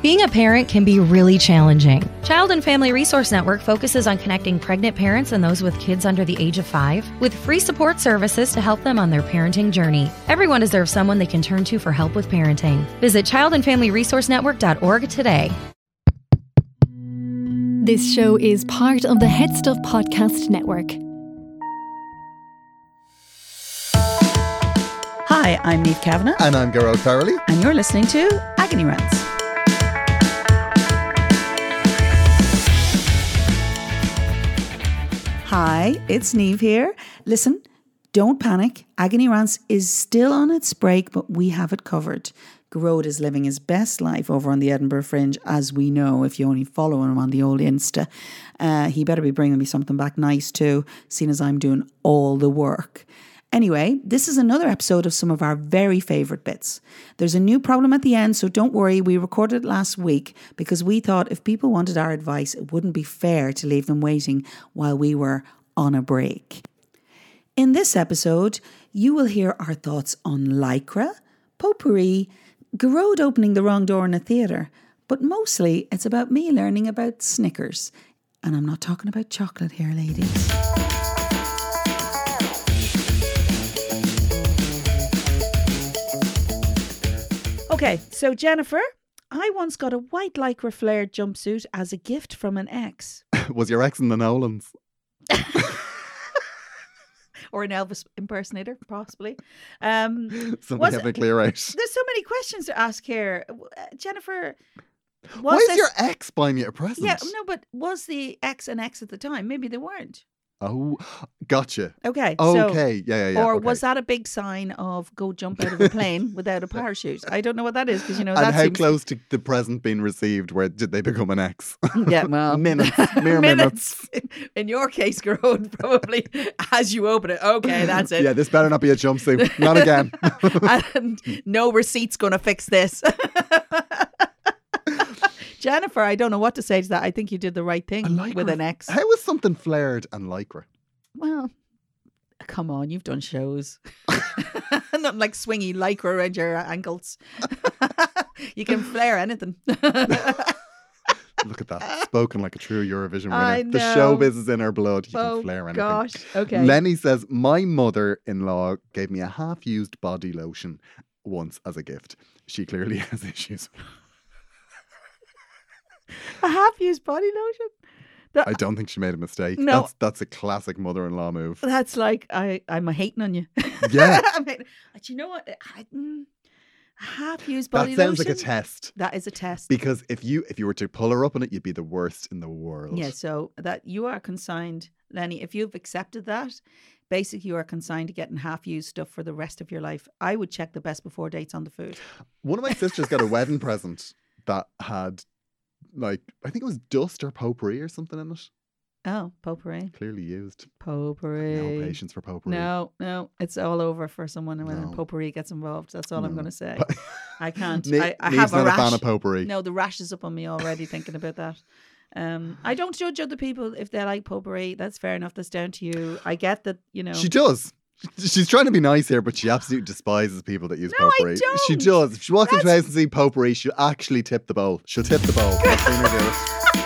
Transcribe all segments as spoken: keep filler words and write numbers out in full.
Being a parent can be really challenging. Child and Family Resource Network focuses on connecting pregnant parents and those with kids under the age of five with free support services to help them on their parenting journey. Everyone deserves someone they can turn to for help with parenting. Visit child and family resource network dot org today. This show is part of the Head Stuff Podcast Network. Hi, I'm Niamh Kavanagh. And I'm Gearóid Farrelly. And you're listening to Agony Rants. Hi, it's Niamh here. Listen, don't panic. Agony Rants is still on its break, but we have it covered. Gearóid is living his best life over on the Edinburgh Fringe, as we know if you only follow him on the old Insta. Uh, he better be bringing me something back nice too, seeing as I'm doing all the work. Anyway, this is another episode of some of our very favourite bits. There's a new problem at the end, so don't worry, we recorded it last week because we thought if people wanted our advice, it wouldn't be fair to leave them waiting while we were on a break. In this episode, you will hear our thoughts on lycra, potpourri, Gearóid opening the wrong door in a theatre, but mostly it's about me learning about Snickers. And I'm not talking about chocolate here, ladies. Okay, so Jennifer, I once got a white lycra flared jumpsuit as a gift from an ex. Was your ex in the Nolans? Or an Elvis impersonator, possibly. Um, Something have to clear out. There's so many questions to ask here. Uh, Jennifer, was Why is this, your ex buying you a present? Yeah, no, but was the ex an ex at the time? Maybe they weren't. Oh, gotcha. Okay. Okay, so, yeah, yeah, yeah. Or okay. was that a big sign of go jump out of a plane without a parachute? I don't know what that is because, you know, and that how seems... close to the present being received where did they become an ex? Yeah, well... minutes, mere minutes. minutes. In your case, Gearóid, probably as you open it, okay, that's it. Yeah, this better not be a jumpsuit. Not again. And no receipt's going to fix this. Jennifer, I don't know what to say to that. I think you did the right thing Lycra, with an ex. How is something flared and lycra? Well, come on, you've done shows. Not like swingy lycra around your ankles. You can flare anything. Look at that. Spoken like a true Eurovision winner. I The know. showbiz is in her blood. You Oh, can flare anything. gosh. Okay. Lenny says, my mother-in-law gave me a half-used body lotion once as a gift. She clearly has issues. A half-used body lotion? That, I don't think she made a mistake. No. That's that's a classic mother-in-law move. That's like, I, I'm hating on you. Yeah. I'm hating. Do you know what? I, mm, a half-used body That sounds lotion? like a test. That is a test. Because if you if you were to pull her up on it, you'd be the worst in the world. Yeah, so that you are consigned, Lenny, if you've accepted that, basically you are consigned to getting half-used stuff for the rest of your life. I would check the best before dates on the food. One of my sisters got a wedding present that had, like, I think it was dust or potpourri or something in it. Oh, potpourri. Clearly used. Potpourri. No patience for potpourri. No, no, it's all over for someone when No. potpourri gets involved. That's all I'm No. going to say. But- I can't. Ni- I, I Niamh's have a not rash. a fan of potpourri. No, the rash is up on me already thinking about that. Um, I don't judge other people if they like potpourri. That's fair enough. That's down to you. I get that, you know. She does. She's trying to be nice here, but she absolutely despises people that use No, I potpourri. don't. She does. If she walks into That's- a house and sees potpourri, she'll actually tip the bowl. She'll tip the bowl. I've seen her do it.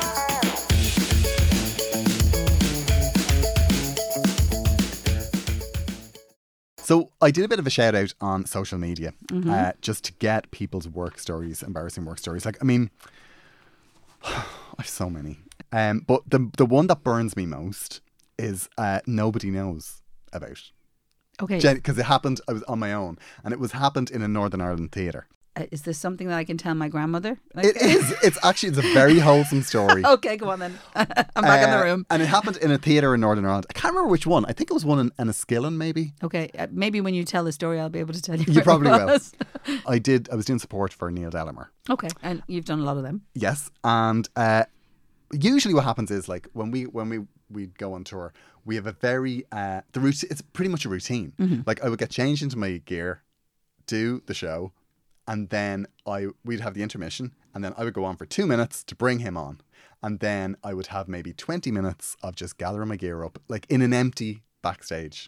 So I did a bit of a shout out on social media Mm-hmm. uh, just to get people's work stories, embarrassing work stories. Like, I mean, I've so many. Um, but the the one that burns me most is uh, nobody knows about. Okay. Because it happened, I was on my own, and it was happened in a Northern Ireland theatre. Uh, is this something that I can tell my grandmother? Like- It is. It's actually, it's a very wholesome story. Okay, go on then. I'm back in the Uh, room. And it happened in a theatre in Northern Ireland. I can't remember which one. I think it was one in Enniskillen, maybe. Okay, uh, maybe when you tell the story, I'll be able to tell you. You where it probably will. was. I did, I was doing support for Neil Delamere. Okay, and you've done a lot of them. Yes, and uh, usually what happens is like when we when we we go on tour, we have a very uh, the routine. It's pretty much a routine. Mm-hmm. Like I would get changed into my gear, do the show, and then I we'd have the intermission, and then I would go on for two minutes to bring him on, and then I would have maybe twenty minutes of just gathering my gear up, like in an empty backstage.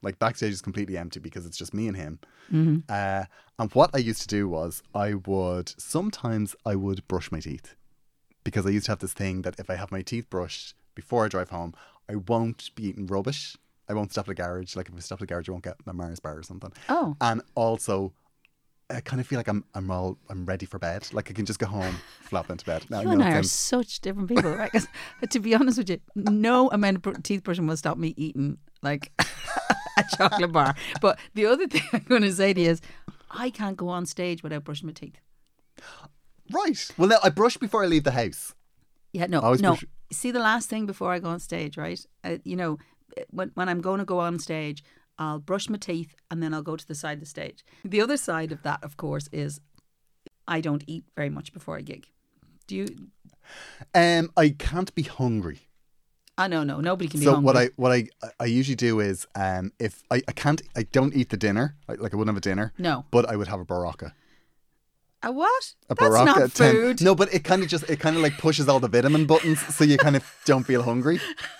Like backstage is completely empty because it's just me and him. Mm-hmm. Uh, and what I used to do was I would, sometimes I would brush my teeth. Because I used to have this thing that if I have my teeth brushed before I drive home, I won't be eating rubbish. I won't stop at a garage. Like if I stop at a garage, I won't get a Mars bar or something. Oh. And also, I kind of feel like I'm I'm all I'm ready for bed. Like I can just go home, flop into bed. Now, You I and know I it are sounds- such different people, right? 'Cause, to be honest with you, no amount of br- teeth brushing will stop me eating like a chocolate bar. But the other thing I'm going to say to you is, I can't go on stage without brushing my teeth. Right. Well, no, I brush before I leave the house. Yeah, no, Always no. brush- See, the last thing before I go on stage, right? Uh, you know, when when I'm going to go on stage, I'll brush my teeth and then I'll go to the side of the stage. The other side of that, of course, is I don't eat very much before I gig. Do you? Um, I can't be hungry. Ah, no, no, nobody can be So hungry. what I what I I usually do is um if I, I can't I don't eat the dinner like, like I wouldn't have a dinner. No. But I would have a baraka. A what? A That's baraka not at ten. food. No, but it kind of just it kind of like pushes all the vitamin buttons, so you kind of don't feel hungry.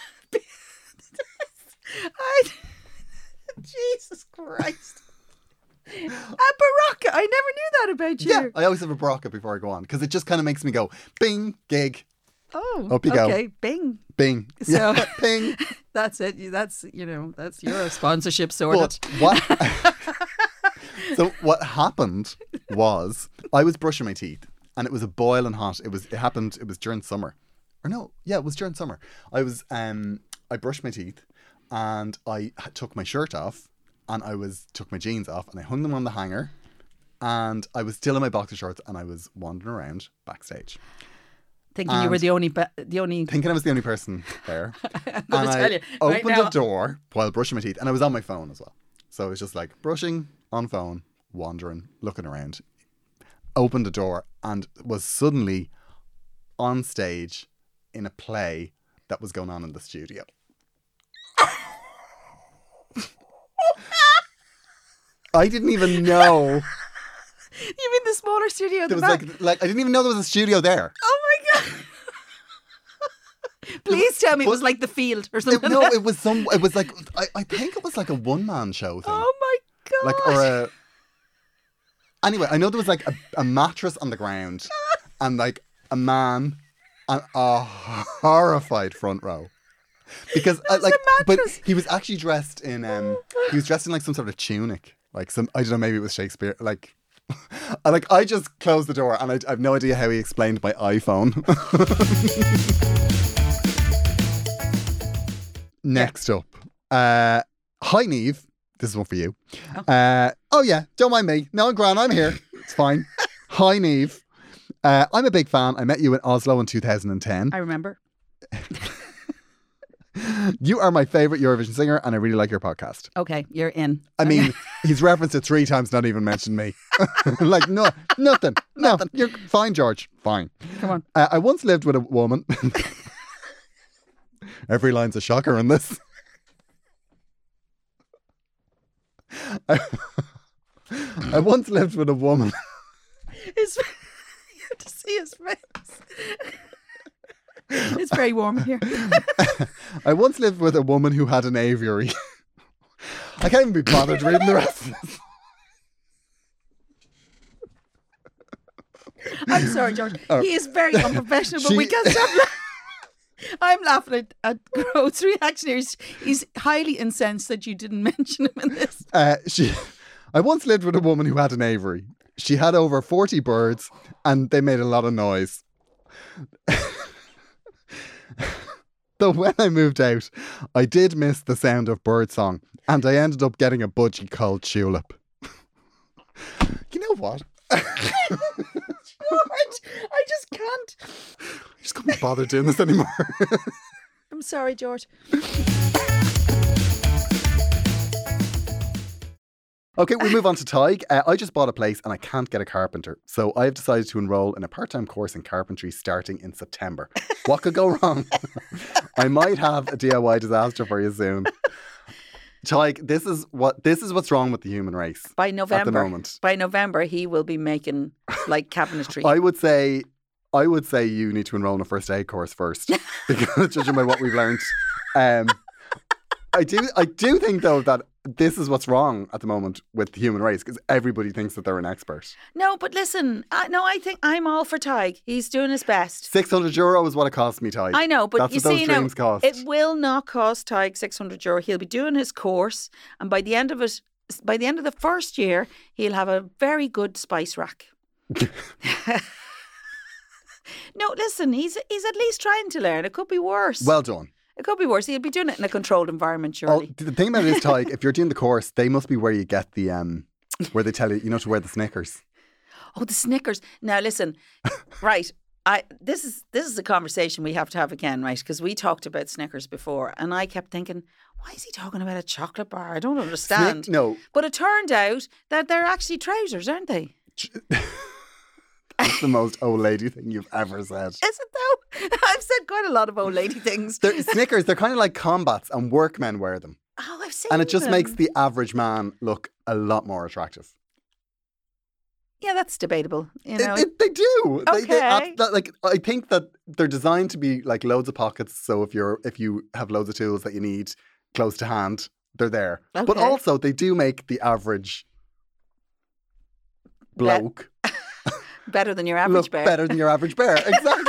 I, Jesus Christ. A baraka. I never knew that about you. Yeah, I always have a baraka before I go on because it just kind of makes me go bing gig Oh, Up you go. okay. Bing. bing. So- Yeah, ping. That's it. That's, you know, that's your sponsorship sorted. But what? So what happened was I was brushing my teeth and it was a boiling hot. It was. It happened. It was during summer, or no? Yeah, it was during summer. I was. Um. I brushed my teeth and I h- took my shirt off and I was took my jeans off and I hung them on the hanger and I was still in my boxer shorts and I was wandering around backstage, Thinking you were and- the only, ba- the only. thinking I was the only person there. I'm going and to I tell you. opened right now, the door while brushing my teeth and I was on my phone as well. So it was just like brushing on phone, wandering, looking around. Opened the door and was suddenly on stage in a play that was going on in the studio. I didn't even know You mean the smaller studio at there the was back? like like I didn't even know there was a studio there. Oh my God. Please tell me it was like The Field or It, something. no, it was some. It was like I, I think it was like a one man show thing. Oh my God. Like or a anyway, I know there was like a, a mattress on the ground and like a man and a horrified front row because uh, like a but mattress. he was actually dressed in um he was dressed in like some sort of tunic, like some I don't know, maybe it was Shakespeare, like I like I just closed the door and I, I have no idea how he explained my iPhone. Next up, uh, hi Niamh. This is one for you. Oh. Uh, oh yeah, don't mind me. No, I'm grand. I'm here. It's fine. Hi Niamh. Uh, I'm a big fan. I met you in Oslo in two thousand ten. I remember. You are my favourite Eurovision singer and I really like your podcast. Okay, you're in. I mean, he's referenced it three times, not even mentioned me. Like, no, nothing. No, Nothing. you're fine, George. Fine. Come on. Uh, I once lived with a woman. Every line's a shocker in this. I, I once lived with a woman. His, you have to see his face. It's very warm in here. I once lived with a woman who had an aviary. I can't even be bothered reading the rest of this. I'm sorry, George. Oh. He is very unprofessional, but She- we can't stop laughing. I'm laughing at, at Groat's reaction here. He's, he's highly incensed that you didn't mention him in this. Uh, she, I once lived with a woman who had an aviary. She had over forty birds and they made a lot of noise. Though when I moved out, I did miss the sound of birdsong and I ended up getting a budgie called Tulip. You know what? George, I just can't. I just can't be bothered doing this anymore. I'm sorry, George. Okay, we move on to Tig. Uh, I just bought a place and I can't get a carpenter. So I've decided to enroll in a part-time course in carpentry starting in September. What could go wrong? I might have a D I Y disaster for you soon. Tig, this is what this is what's wrong with the human race. By November, At the moment. by November, he will be making like cabinetry. I would say I would say you need to enroll in a first aid course first. Because judging by what we've learned. Um I do I do think though that this is what's wrong at the moment with the human race because everybody thinks that they're an expert. No, but listen, I, no, I think I'm all for Tig. He's doing his best. six hundred euro is what it cost me, Tig. I know, but That's you what those see, now, dreams cost. it will not cost Tig six hundred euro. He'll be doing his course, and by the end of it, by the end of the first year, he'll have a very good spice rack. No, listen, he's he's at least trying to learn. It could be worse. Well done. It could be worse. He'll be doing it in a controlled environment, surely. Oh, the thing about it is, Tig, if you're doing the course, they must be where you get the, um, where they tell you, you know, to wear the Snickers. Oh, the Snickers. Now, listen, right. I this is this is a conversation we have to have again, right? Because we talked about Snickers before, and I kept thinking, why is he talking about a chocolate bar? I don't understand. Snick- no. But it turned out that they're actually trousers, aren't they? That's the most old lady thing you've ever said. Is it though? I've said quite a lot of old lady things. They're, Snickers, they're kind of like combats, and workmen wear them. Oh, I've seen And it just them. makes the average man look a lot more attractive. Yeah, that's debatable. You know, It, it, they do. They, they, Okay. ab- that, like I think that they're designed to be like loads of pockets. So if you're if you have loads of tools that you need close to hand, they're there. But Okay. also they do make the average bloke better than your average look bear. better than your average bear. Exactly.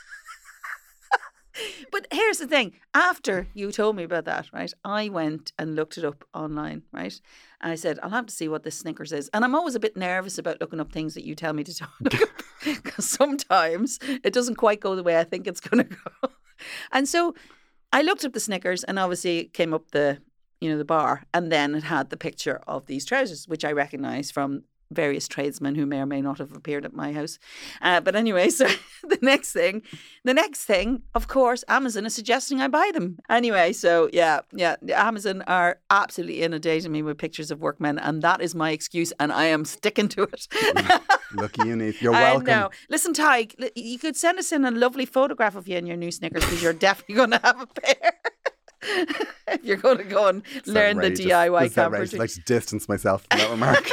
But here's the thing. After you told me about that, right, I went and looked it up online, right? And I said, I'll have to see what this Snickers is. And I'm always a bit nervous about looking up things that you tell me to talk look up because sometimes it doesn't quite go the way I think it's going to go. And so I looked up the Snickers and obviously it came up the, you know, the bar. And then it had the picture of these trousers, which I recognise from various tradesmen who may or may not have appeared at my house. Uh, but anyway, so the next thing, the next thing, of course, Amazon is suggesting I buy them. Anyway, so yeah, yeah, Amazon are absolutely inundating me with pictures of workmen, and that is my excuse, and I am sticking to it. Lucky you, Neve. You're I welcome. know. Listen, Tig, li- you could send us in a lovely photograph of you in your new Snickers because you're definitely going to have a pair. If you're going to go and It's learn the outrageous. D I Y This is outrageous. camper. I'd like to distance myself from that remark.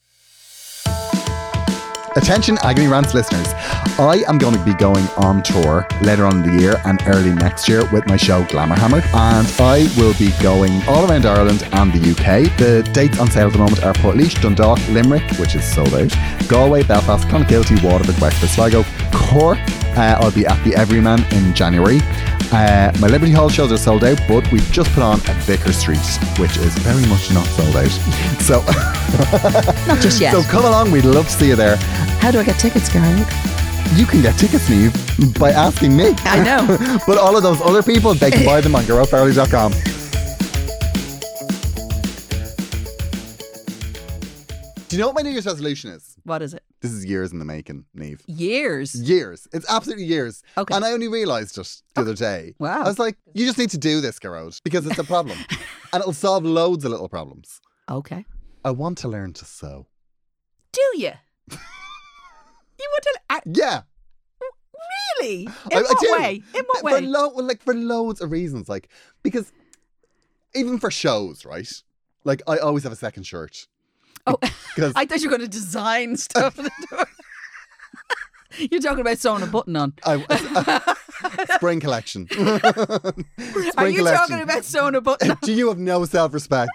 Attention Agony Rants listeners, I am going to be going on tour later on in the year and early next year with my show Glamour Hammered, and I will be going all around Ireland and the U K. The dates on sale at the moment are Portlaoise, Dundalk, Limerick, which is sold out, Galway, Belfast, Clonakilty, Waterford, Wexford, Sligo, Cork. Uh, I'll be at the Everyman in January. Uh, my Liberty Hall shows are sold out, but we've just put on at Vicar Street, which is very much not sold out. So, Not just yet. so come along, we'd love to see you there. How do I get tickets, Gary? You can get tickets, Neve, by asking me. I know. But all of those other people, they can buy them on garrote farrelly dot com. Do you know what my New Year's resolution is? What is it? This is years in the making, Neve. Years. Years. It's absolutely years. Okay. And I only realised it the other day. Wow. I was like, you just need to do this, Garrod, because it's a problem. And it'll solve loads of little problems. Okay. I want to learn to sew. Do you? You want to? Uh, Yeah. really? In I, I what do. way? In what For way? lo- well, like for loads of reasons. Like, because even for shows, right? Like, I always have a second shirt. Oh, Because I thought you were going to design stuff. You're talking about sewing a button on. I, spring collection. spring Are you collection. talking about sewing a button on? Do you have no self-respect?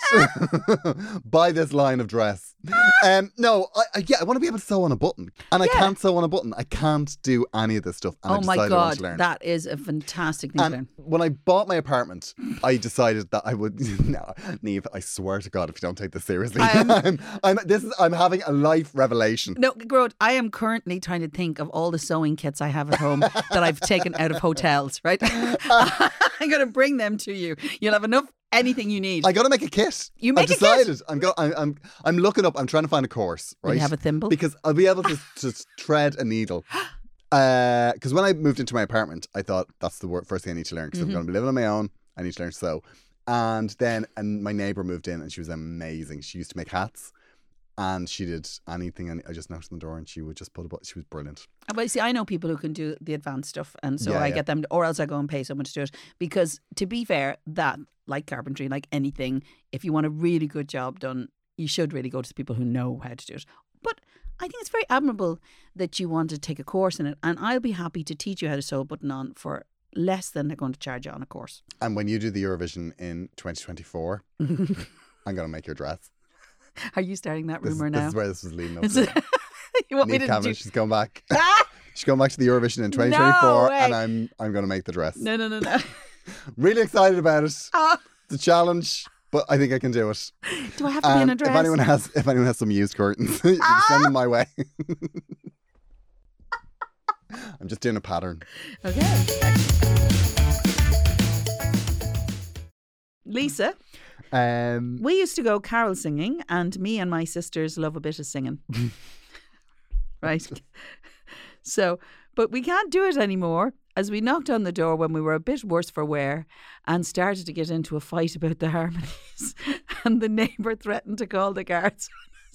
Buy this line of dress. Um, no, I, I, yeah, I want to be able to sew on a button, and I Yeah. can't sew on a button. I can't do any of this stuff. And I Oh my decided I want God, to learn. that is a fantastic thing to And learn. when I bought my apartment, I decided that I would. No, Neve, I swear to God, if you don't take this seriously, I'm- I'm, I'm, this is, I'm having a life revelation. No, Grode, I am currently trying to think of all the sewing kits I have at home that I've taken out of hotels, right? I'm going to bring them to you. You'll have enough, anything you need. I got to make a kit. You make I've a kit? decided. I'm go. I'm, I'm. I'm looking up. I'm trying to find a course. Will Right. you have a thimble? Because I'll be able to to thread a needle. Because when I moved into my apartment, I thought that's the wor- first thing I need to learn. Because Mm-hmm. I'm going to be living on my own. I need to learn to sew. And then, and my neighbor moved in, and she was amazing. She used to make hats. And she did anything, and I just knocked on the door, and she would just put a button. She was brilliant. But see, I know people who can do the advanced stuff, and so Yeah, I yeah. get them, to, or else I go and pay someone to do it. Because to be fair, that, like carpentry, like anything, if you want a really good job done, you should really go to the people who know how to do it. But I think it's very admirable that you want to take a course in it, and I'll be happy to teach you how to sew a button on for less than they're going to charge you on a course. And when you do the Eurovision in twenty twenty-four, I'm going to make your dress. Are you starting that This, rumour this now? is where this was leading up Is to. it- you want me Niamh to Kavanagh, do... she's going back. Ah! She's going back to the Eurovision in twenty twenty-four, way. and I'm I'm going to make the dress. No, no, no, no. Really excited about it. Ah. It's a challenge, but I think I can do it. Do I have to be in And a dress? if anyone has if anyone has some used curtains, you can send them my way. I'm just doing a pattern. Okay. Lisa, Um, we used to go carol singing, and me and my sisters love a bit of singing. Right. So, but we can't do it anymore, as we knocked on the door when we were a bit worse for wear and started to get into a fight about the harmonies, and the neighbour threatened to call the guards.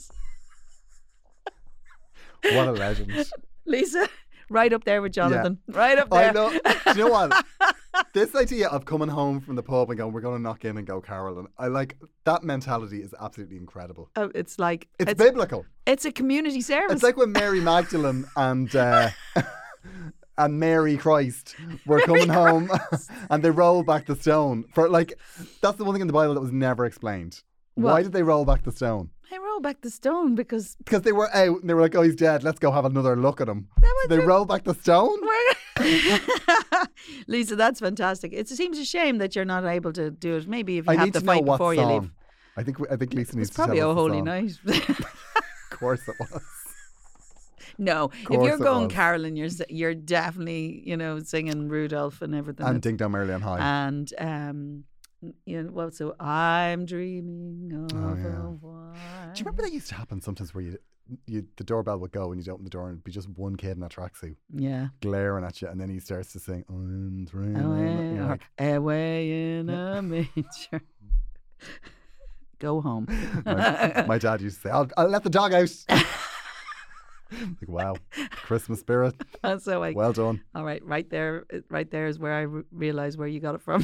what a legend. Lisa, right up there with Jonathan. Right up there. I know. Do you know what? This idea of coming home from the pub and going, we're going to knock in and go caroling. I like that mentality is absolutely incredible. Oh, it's like It's, biblical. It's a community service. It's like when Mary Magdalene and uh, and Mary Christ were coming home and they rolled back the stone. For like, that's the one thing in the Bible that was never explained. Why What? did they roll back the stone? I roll back the stone because Because they were out and they were like, oh, he's dead. Let's go have another look at him. was So they it. rolled back the stone? Lisa, that's fantastic. It seems a shame that you're not able to do it. Maybe if you I have need the to know fight what before song. you leave. I think I think Lisa needs It's to tell probably us a the holy song. night. Of course it was. No, if course you're it going was. caroling, you're s- you're definitely, you know, singing Rudolph and everything. And It's- Ding Dong Merrily on High. and um, you know, well, so I'm dreaming of Oh, yeah. a white. Do you remember that used to happen sometimes where you, you the doorbell would go and you'd open the door and it'd be just one kid in a tracksuit Yeah. glaring at you, and then he starts to sing I'm dreaming. Away, You're or like, away in a manger. Go home. my, my dad used to say, I'll, I'll let the dog out. Like, wow, Christmas spirit. So I, Well done. all right, right there, right there is where I re- realised where you got it from.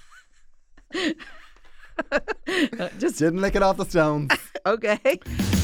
Uh, Just Didn't lick it off the stones. okay.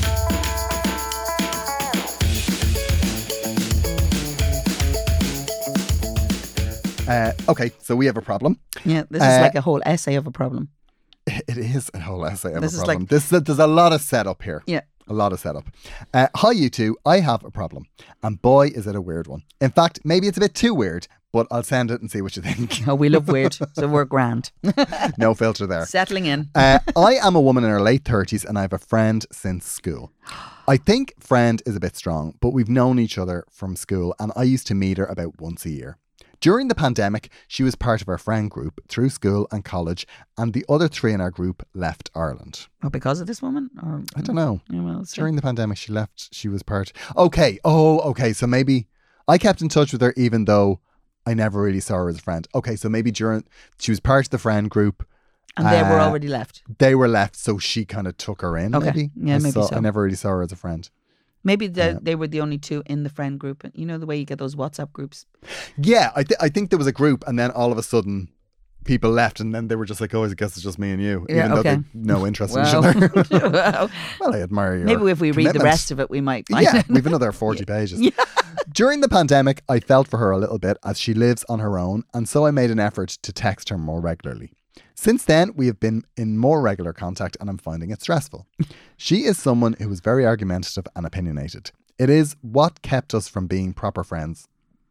Uh, okay, so we have a problem. Yeah, this Uh, is like a whole essay of a problem. It is a whole essay of This a is problem. like- this, there's a lot of setup here. Yeah. A lot of setup. Uh, hi, you two. I have a problem. And boy, is it a weird one. In fact, maybe it's a bit too weird, but I'll send it and see what you think. Oh, we love weird, so we're grand. No filter there. Settling in. Uh, I am a woman in her late thirties and I have a friend since school. I think friend is a bit strong, but we've known each other from school and I used to meet her about once a year. During the pandemic, she was part of our friend group through school and college, and the other three in our group left Ireland. Oh, because of this woman? Or I don't know. Yeah, well, it's During the pandemic, she left. She was part. Okay. Oh, okay. So maybe I kept in touch with her even though I never really saw her as a friend. Okay. So maybe during she was part of the friend group. and they were uh, already left. They were left, so she kind of took her in. Okay. Maybe. Yeah, I maybe saw- so. I never really saw her as a friend. Maybe the, Yeah. they were the only two in the friend group. You know the way you get those WhatsApp groups. Yeah, I th- I think there was a group, and then all of a sudden, people left, and then they were just like, "Oh, I guess it's just me and you," Yeah, even though okay. they no interest in each Wow. other. Wow. Well, I admire your Maybe if we read the commitment. rest of it, we might find Yeah, it. we've another forty pages. During the pandemic, I felt for her a little bit as she lives on her own, and so I made an effort to text her more regularly. Since then, we have been in more regular contact, and I'm finding it stressful. She is someone who is very argumentative and opinionated. It is what kept us from being proper friends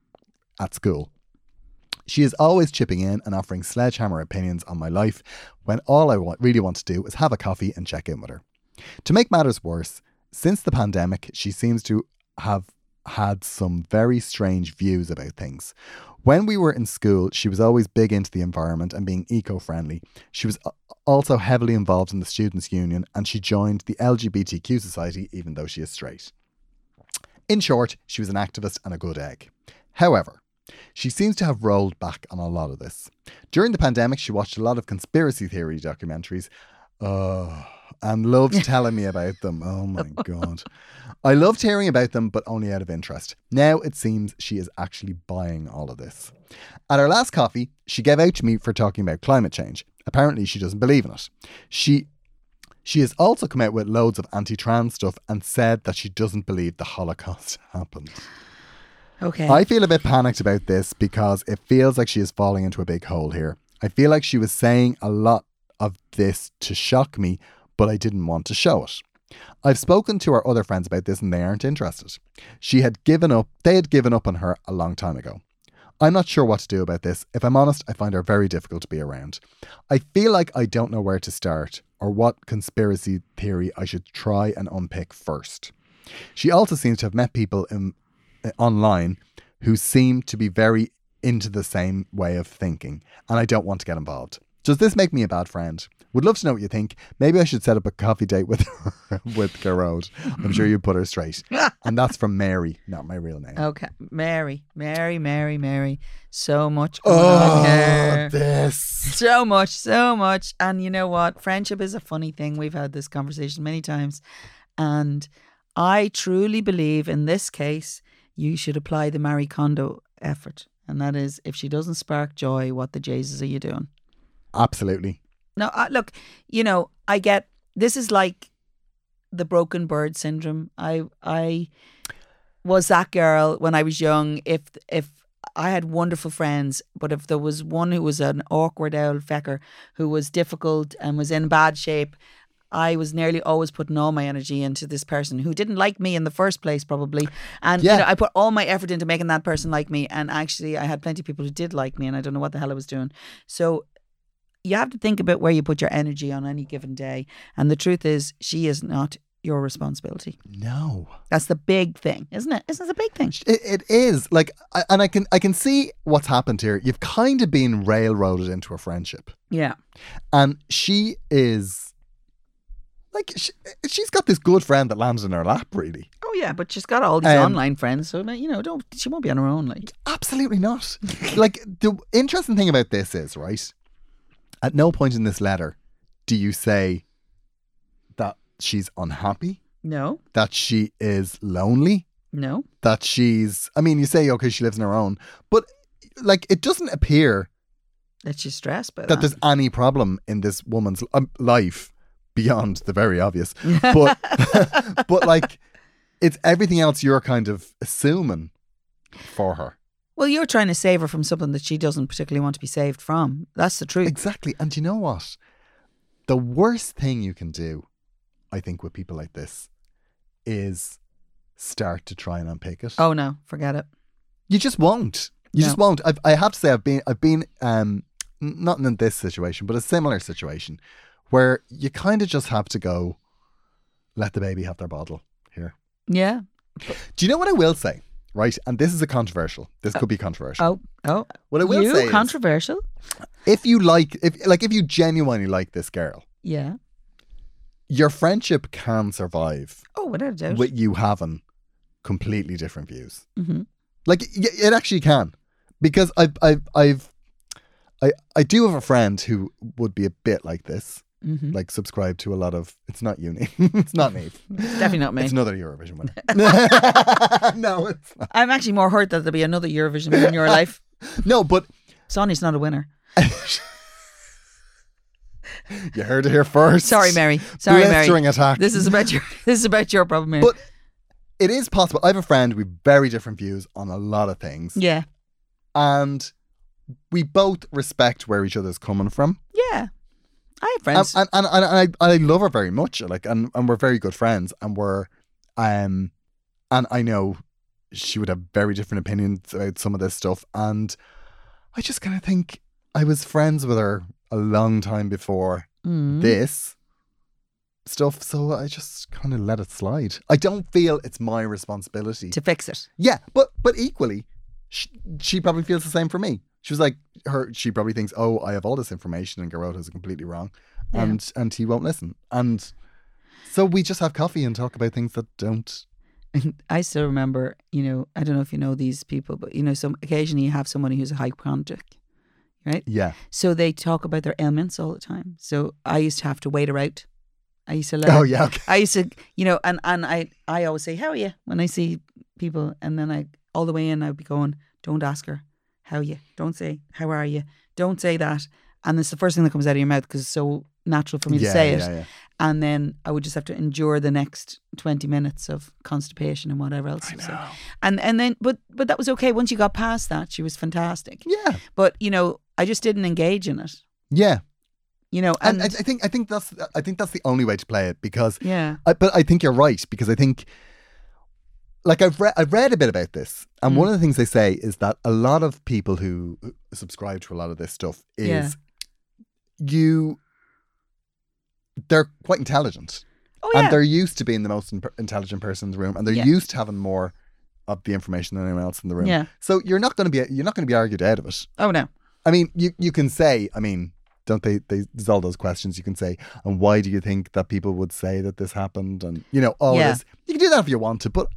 at school. She is always chipping in and offering sledgehammer opinions on my life when all I want, really want to do is have a coffee and check in with her. To make matters worse, since the pandemic, she seems to have had some very strange views about things. When we were in school, she was always big into the environment and being eco-friendly. She was also heavily involved in the Students' Union and she joined the L G B T Q society even though she is straight. In short, she was an activist and a good egg. However, she seems to have rolled back on a lot of this. During the pandemic, she watched a lot of conspiracy theory documentaries uh, and loved telling me about them. Oh my God. I loved hearing about them, but only out of interest. Now it seems she is actually buying all of this. At our last coffee, she gave out to me for talking about climate change. Apparently, she doesn't believe in it. She She has also come out with loads of anti-trans stuff and said that she doesn't believe the Holocaust happened. Okay. I feel a bit panicked about this because it feels like she is falling into a big hole here. I feel like she was saying a lot of this to shock me, but I didn't want to show it. I've spoken to our other friends about this and they aren't interested. She had given up, they had given up on her a long time ago. I'm not sure what to do about this. If I'm honest, I find her very difficult to be around. I feel like I don't know where to start or what conspiracy theory I should try and unpick first. She also seems to have met people in, uh, online who seem to be very into the same way of thinking, and I don't want to get involved. Does this make me a bad friend? Would love to know what you think. Maybe I should set up a coffee date with her, with Garrod. I'm sure you'd put her straight. And that's from Mary, not my real name. Okay, Mary, Mary, Mary, Mary. So much going Oh, on here. this. So much, so much. And you know what? Friendship is a funny thing. We've had this conversation many times. And I truly believe in this case, you should apply the Marie Kondo effort. And that is, if she doesn't spark joy, what the Jesus are you doing? Absolutely. No, uh, look, you know, I get, this is like the broken bird syndrome. I I was that girl when I was young. If if I had wonderful friends, but if there was one who was an awkward old fecker who was difficult and was in bad shape, I was nearly always putting all my energy into this person who didn't like me in the first place, probably. And Yeah. you know, I put all my effort into making that person like me. And actually, I had plenty of people who did like me, and I don't know what the hell I was doing. So you have to think about where you put your energy on any given day. And the truth is, she is not your responsibility. No. That's the big thing, isn't it? Isn't it a big thing? It, it is. Like, I, and I can I can see what's happened here. You've kind of been railroaded into a friendship. Yeah. And she is, like, she, she's got this good friend that lands in her lap, really. Oh yeah, but she's got all these Um, online friends, so you know, don't she won't be on her own. Like, Absolutely not. Like, the interesting thing about this is, right, at no point in this letter do you say that she's unhappy, no, that she is lonely, no, that she's, I mean, you say, okay, she lives on her own, but like, it doesn't appear that she's stressed by that that. there's any problem in this woman's um, life beyond the very obvious. But, but like, it's everything else you're kind of assuming for her. Well, you're trying to save her from something that she doesn't particularly want to be saved from. That's the truth. Exactly. And you know what? The worst thing you can do, I think, with people like this is start to try and unpick it. Oh no, forget it. You just won't. You No. just won't. I've, I have to say, I've been, I've been, um, n- not in this situation, but a similar situation where you kind of just have to go, let the baby have their bottle here. Yeah. Do you know what I will say? Right, and this is a controversial. This could be controversial. Oh, oh. What I will you say is, controversial? if you like, if like, if you genuinely like this girl, Yeah. your friendship can survive Oh, without a doubt. with you having completely different views. Mm-hmm. Like, y- it actually can, because I've, I've, I've, I, I do have a friend who would be a bit like this, Mm-hmm. like subscribe to a lot of. It's not uni. It's not Neve. Definitely not me. It's another Eurovision winner. No, it's not. I'm actually more hurt that there'll be another Eurovision winner in your life. No, but Sonny's not a winner. you heard it here first. Sorry, Mary. Sorry, Mary. Blistering attack. This is about your. This is about your problem, Mary. But it is possible. I have a friend with very different views on a lot of things, yeah, and we both respect where each other's coming from. yeah. I have And, friends. and, and, and I, I love her very much. Like, and, and we're very good friends, and we're, um, and I know she would have very different opinions about some of this stuff, and I just kind of think I was friends with her a long time before Mm. this stuff, so I just kind of let it slide. I don't feel it's my responsibility. to fix it. Yeah, but but equally, she, she probably feels the same for me. She was like, her. She probably thinks, oh, I have all this information, and Garrod is completely wrong, Yeah. and and he won't listen, and so we just have coffee and talk about things that don't. I still remember, you know, I don't know if you know these people, but you know, some occasionally you have somebody who's a hypochondriac, right? Yeah. So they talk about their ailments all the time. So I used to have to wait her out. I used to let Oh her- yeah. Okay. I used to, you know, and, and I, I always say, how are you? When I see people, and then I, all the way in, I'd be going, don't ask her, how are you? Don't say, how are you? Don't say that. And it's the first thing that comes out of your mouth because it's so natural for me to Yeah, say it. yeah, yeah. And then I would just have to endure the next twenty minutes of constipation and whatever else. I So- know. and, and then, but, but that was okay. Once you got past that, she was fantastic. Yeah. But, you know, I just didn't engage in it. Yeah. You know, And, and, I, I think I think that's I think that's the only way to play it because yeah, I, but I think you're right because I think like I've read I've read a bit about this and Mm. one of the things they say is that a lot of people who subscribe to a lot of this stuff is Yeah. you they're quite intelligent oh yeah, and they're used to being the most in- intelligent person in the room and they're Yeah. used to having more of the information than anyone else in the room. Yeah. So you're not going to be you're not going to be argued out of it. oh no, I mean, you you can say, I mean, don't they, they, there's all those questions you can say, and why do you think that people would say that this happened? And, you know, all Yeah. this. You can do that if you want to, but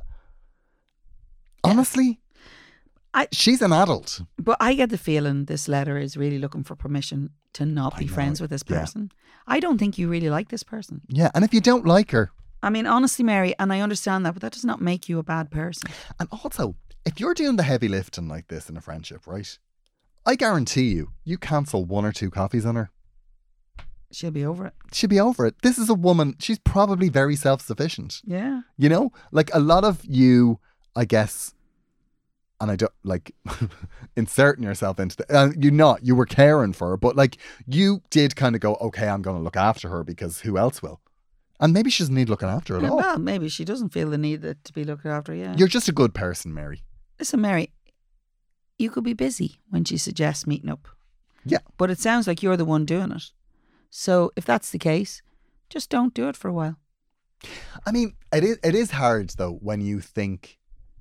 honestly, I- she's an adult. but I get the feeling this letter is really looking for permission to not I be know, friends with this yeah. person. I don't think you really like this person. Yeah, and if you don't like her, I mean, honestly, Mary, and I understand that, but that does not make you a bad person. and also, if you're doing the heavy lifting like this in a friendship, right? I guarantee you, you cancel one or two coffees on her, She'll be over it. she'll be over it. This is a woman, she's probably very self-sufficient. Yeah. You know, like a lot of you, I guess, and I don't like inserting yourself into the, uh, you're not, you were caring for her, but like you did kind of go, okay, I'm going to look after her because who else will? And maybe she doesn't need looking after at Yeah, all. well, maybe she doesn't feel the need that to be looked after. Yeah. You're just a good person, Mary. Listen, Mary, you could be busy when she suggests meeting up. Yeah. But it sounds like you're the one doing it. So if that's the case, just don't do it for a while. I mean, it is, it is hard though when you think,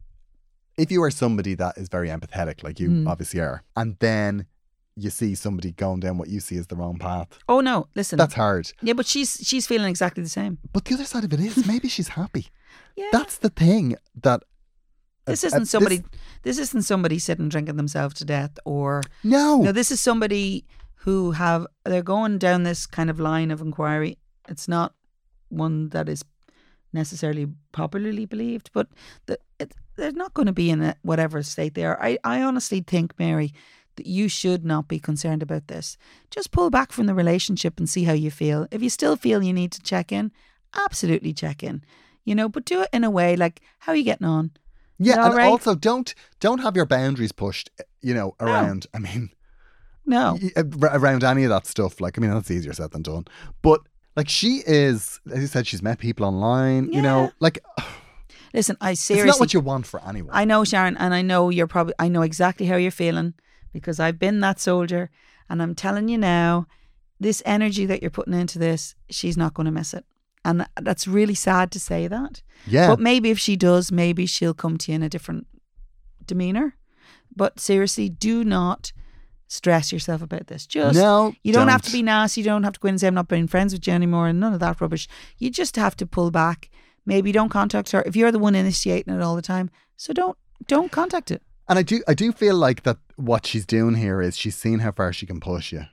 if you are somebody that is very empathetic, like you Mm. obviously are, and then you see somebody going down what you see as the wrong path, Oh no, listen. that's hard. yeah, but she's she's feeling exactly the same. But the other side of it is maybe she's happy. Yeah. That's the thing that this uh, uh, isn't somebody this, isn't somebody sitting drinking themselves to death or No. no, this is somebody who have they're going down this kind of line of inquiry. It's not one that is necessarily popularly believed, but the, it, they're not going to be in a, whatever state they are. I, I honestly think, Mary, that you should not be concerned about this. Just pull back from the relationship and see how you feel. If you still feel you need to check in, absolutely check in. You know, but do it in a way like, how are you getting on? Yeah, all and right? also don't don't have your boundaries pushed, you know, around. I mean, No. y- ar- around any of that stuff. Like, I mean, that's easier said than done. But like, she is, as you said, she's met people online. You know, Yeah. like Listen, I it's seriously... not what you want for anyone. I know, Sharon, and I know you're probably, I know exactly how you're feeling because I've been that soldier, and I'm telling you now, this energy that you're putting into this, she's not going to miss it. And that's really sad to say that. yeah, But maybe if she does, maybe she'll come to you in a different demeanour. But seriously, do not stress yourself about this. Just, no, you don't, have to don't. be nasty. You don't have to go in and say, I'm not being friends with you anymore and none of that rubbish. You just have to pull back. Maybe don't contact her if you're the one initiating it all the time. So don't don't contact it. And I do, I do feel like that what she's doing here is she's seeing how far she can push you.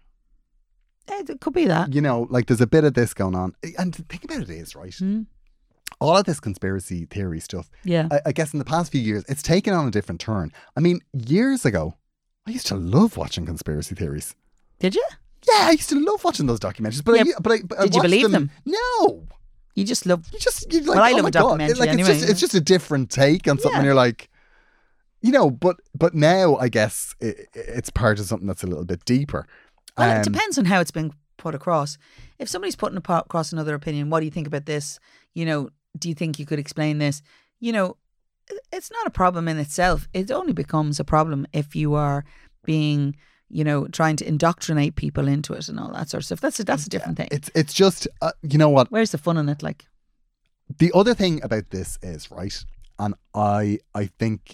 Eh, It could be that. You know, like there's a bit of this going on. And the thing about it is, right, Mm. all of this conspiracy theory stuff, Yeah. I, I guess in the past few years, it's taken on a different turn. I mean, years ago, I used to love watching conspiracy theories. Did you? Yeah, I used to love watching those documentaries. But Yeah, I, but I, but I did you watched believe them? No, You just love. you just you like. Well, I oh love my a God. documentary It- like, anyway, It's just, yeah. it's just a different take on something. Yeah. And you're like, you know, but but now I guess it, it's part of something that's a little bit deeper. Well, it Um, depends on how it's been put across. If somebody's putting a- across another opinion, what do you think about this? You know, do you think you could explain this? You know, it- it's not a problem in itself. It only becomes a problem if you are being, you know, trying to indoctrinate people into it and all that sort of stuff. That's a, that's a different thing. It's it's just uh, you know what. Where's the fun in it? Like, The other thing about this is, right, and I I think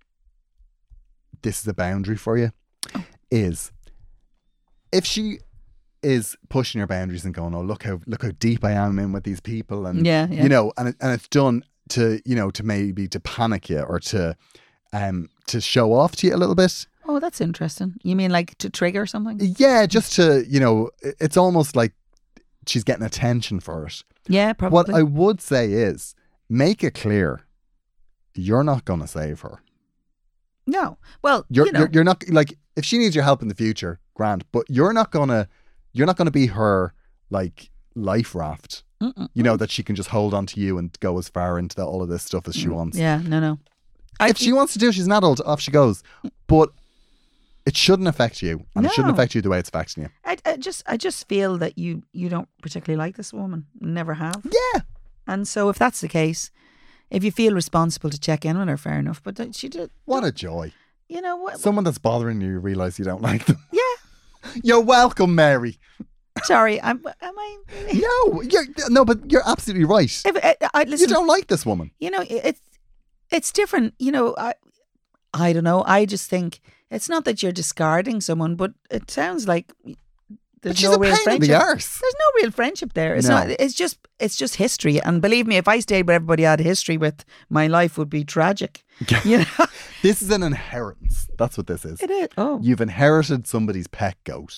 this is a boundary for you, is if she is pushing your boundaries and going, oh, look how look how deep I am in with these people, and Yeah, yeah. you know, and it, and it's done to, you know, to maybe to panic you or to um to show off to you a little bit. oh, that's interesting. You mean like to trigger something? Yeah, just to, you know, it- it's almost like she's getting attention for it. Yeah, probably. What I would say is make it clear you're not going to save her. no. Well, You're, you know, you're you're not like, if she needs your help in the future, grand, but you're not gonna you're not gonna be her like life raft. Mm-mm. You know, that she can just hold on to you and go as far into the, all of this stuff as she wants. yeah, no, no. I If she wants to do it, she's an adult, off she goes. But it shouldn't affect you, and it shouldn't No. affect you the way it's affecting you. I, I just I just feel that you you don't particularly like this woman. Never have. Yeah. And so if that's the case, if you feel responsible to check in on her, fair enough. But don't- she did. What a joy. You know what? Someone that's bothering you, you realise you don't like them. Yeah. You're welcome, Mary. Sorry. I'm. Am I? No, you're, no, but you're absolutely right. If, I, I, listen, You don't like this woman. You know, it's it's different. You know, I I don't know. I just think it's not that you're discarding someone, but it sounds like there's But she's no a real pain in friendship. the arse. There's no real friendship there. It's No. not. It's just it's just history. And believe me, if I stayed with everybody I had history with, my life would be tragic. You know, This is an inheritance. That's what this is. it is. Oh, You've inherited somebody's pet goat.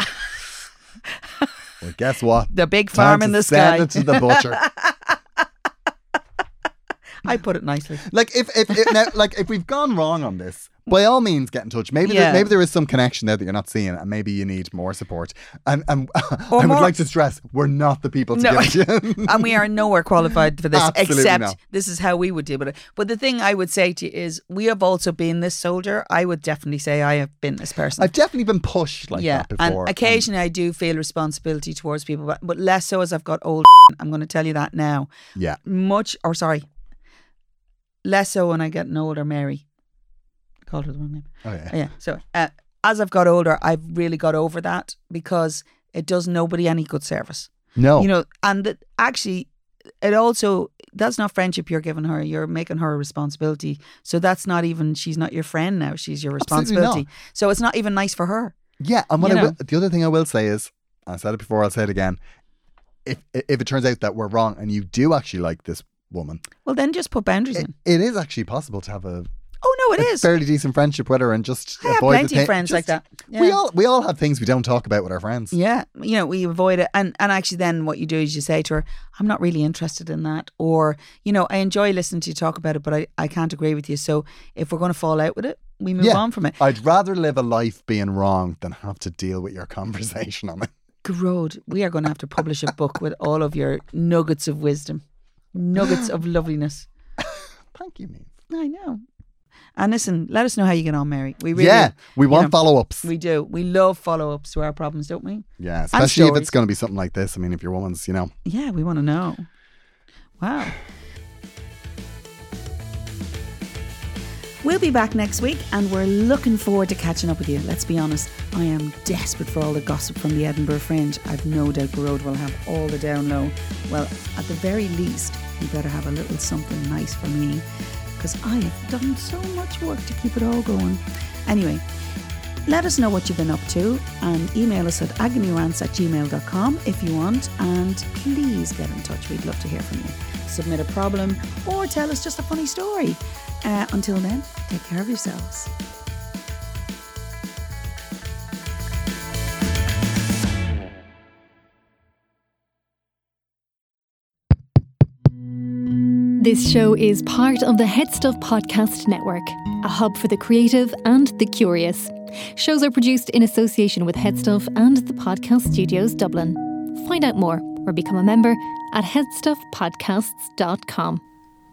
Well, guess what? the big Time farm to in the send sky. it to the butcher. I put it nicely. Like if if, if now, like if we've gone wrong on this, by all means get in touch. Maybe Yeah. there, maybe there is some connection there that you're not seeing, and maybe you need more support. And and I Or would more- like to stress, we're not the people to No. give it to. And we are nowhere qualified for this, Absolutely except not. this is how we would deal with it. But the thing I would say to you is, we have also been this soldier. I would definitely say I have been this person. I've definitely been pushed like yeah, that before. and occasionally I do feel responsibility towards people, but, but less so as I've got older. I'm going to tell you that now. yeah, Much, or sorry, less so when I get an older Mary. I called her the wrong name. oh yeah. Yeah. So uh, as I've got older, I've really got over that because it does nobody any good service. No, You know, and that actually, it also, that's not friendship you're giving her. You're making her a responsibility. So that's not even, she's not your friend now. She's your Absolutely responsibility. not. So it's not even nice for her. yeah. And what You I know. will, the other thing I will say is, I said it before, I'll say it again. If if it turns out that we're wrong and you do actually like this woman, Well, then just put boundaries it, in. it is actually possible to have a Oh, no, it a is. fairly decent friendship with her and just I have avoid plenty the thing. of friends like Just- that. We Yeah. all we all have things we don't talk about with our friends. Yeah, you know, we avoid it, and and actually, then what you do is you say to her, "I'm not really interested in that," or you know, "I enjoy listening to you talk about it, but I, I can't agree with you. So if we're going to fall out with it, we move Yeah. on from it." I'd rather live a life being wrong than have to deal with your conversation on it. Garode, we are going to have to publish a book with all of your nuggets of wisdom, nuggets of loveliness. Thank you, Niamh. I know. And listen, let us know how you get on, Mary. We really, Yeah, we you want know, follow-ups. We do. We love follow-ups to our problems, don't we? Yeah, especially if stories. it's going to be something like this. I mean, if your woman's, you know. Yeah, we want to know. Wow. We'll be back next week and we're looking forward to catching up with you. Let's be honest, I am desperate for all the gossip from the Edinburgh Fringe. I've no doubt Garode will have all the down low. Well, at the very least, you better have a little something nice for me because I have done so much work to keep it all going. Anyway, let us know what you've been up to and email us at agonyrants at gmail dot com if you want, and please get in touch. We'd love to hear from you. Submit a problem or tell us just a funny story. Uh, until then, take care of yourselves. This show is part of the Head Stuff Podcast Network, a hub for the creative and the curious. Shows are produced in association with Head Stuff and the Podcast Studios Dublin. Find out more or become a member at head stuff podcasts dot com.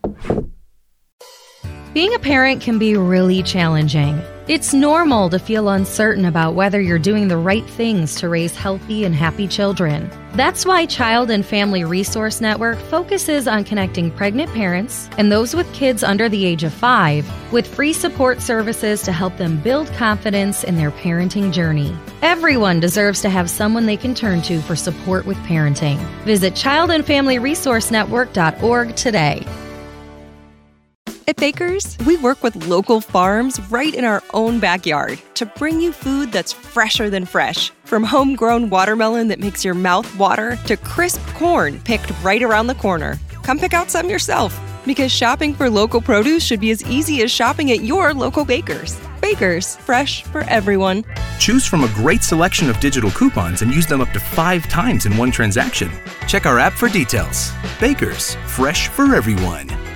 Being a parent can be really challenging. It's normal to feel uncertain about whether you're doing the right things to raise healthy and happy children. That's why Child and Family Resource Network focuses on connecting pregnant parents and those with kids under the age of five with free support services to help them build confidence in their parenting journey. Everyone deserves to have someone they can turn to for support with parenting. Visit child and family resource network dot org today. At Baker's, we work with local farms right in our own backyard to bring you food that's fresher than fresh. From homegrown watermelon that makes your mouth water to crisp corn picked right around the corner. Come pick out some yourself, because shopping for local produce should be as easy as shopping at your local Baker's. Baker's, fresh for everyone. Choose from a great selection of digital coupons and use them up to five times in one transaction. Check our app for details. Baker's, fresh for everyone.